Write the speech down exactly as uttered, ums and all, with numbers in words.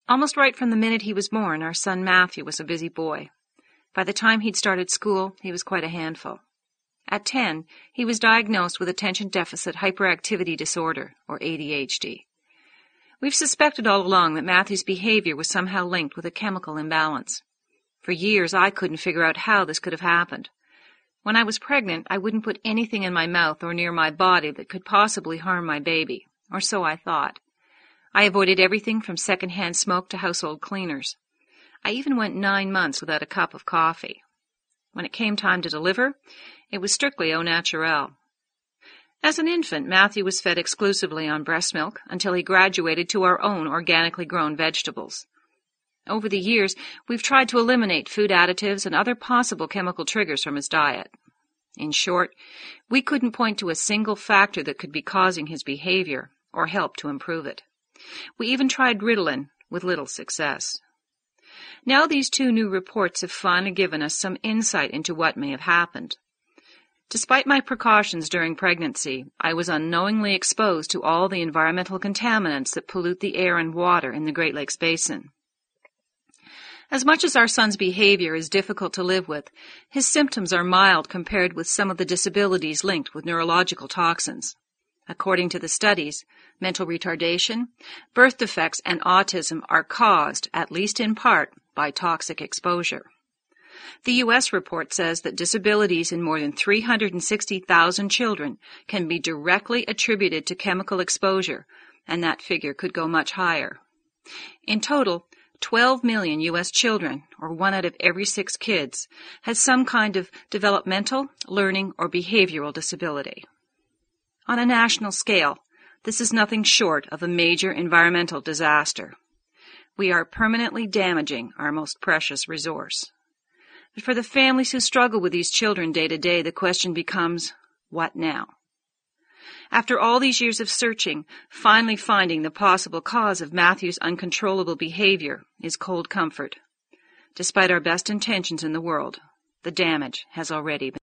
Almost right from the minute he was born, our son Matthew was a busy boy. By the time he'd started school, he was quite a handful. At ten, he was diagnosed with attention deficit hyperactivity disorder, or A D H D. We've suspected all along that Matthew's behavior was somehow linked with a chemical imbalance. For years, I couldn't figure out how this could have happened. When I was pregnant, I wouldn't put anything in my mouth or near my body that could possibly harm my baby, or so I thought. I avoided everything from secondhand smoke to household cleaners. I even went nine months without a cup of coffee. When it came time to deliver, it was strictly au naturel. As an infant, Matthew was fed exclusively on breast milk until he graduated to our own organically grown vegetables. Over the years, we've tried to eliminate food additives and other possible chemical triggers from his diet. In short, we couldn't point to a single factor that could be causing his behavior or help to improve it. We even tried Ritalin, with little success. Now these two new reports have finally given us some insight into what may have happened. Despite my precautions during pregnancy, I was unknowingly exposed to all the environmental contaminants that pollute the air and water in the Great Lakes Basin. As much as our son's behavior is difficult to live with, his symptoms are mild compared with some of the disabilities linked with neurological toxins. According to the studies, mental retardation, birth defects, and autism are caused, at least in part, by toxic exposure. The U S report says that disabilities in more than three hundred sixty thousand children can be directly attributed to chemical exposure, and that figure could go much higher. In total, twelve million U S children, or one out of every six kids, has some kind of developmental, learning, or behavioral disability. On a national scale, this is nothing short of a major environmental disaster. We are permanently damaging our most precious resource. But for the families who struggle with these children day to day, the question becomes, what now? After all these years of searching, finally finding the possible cause of Matthew's uncontrollable behavior is cold comfort. Despite our best intentions in the world, the damage has already been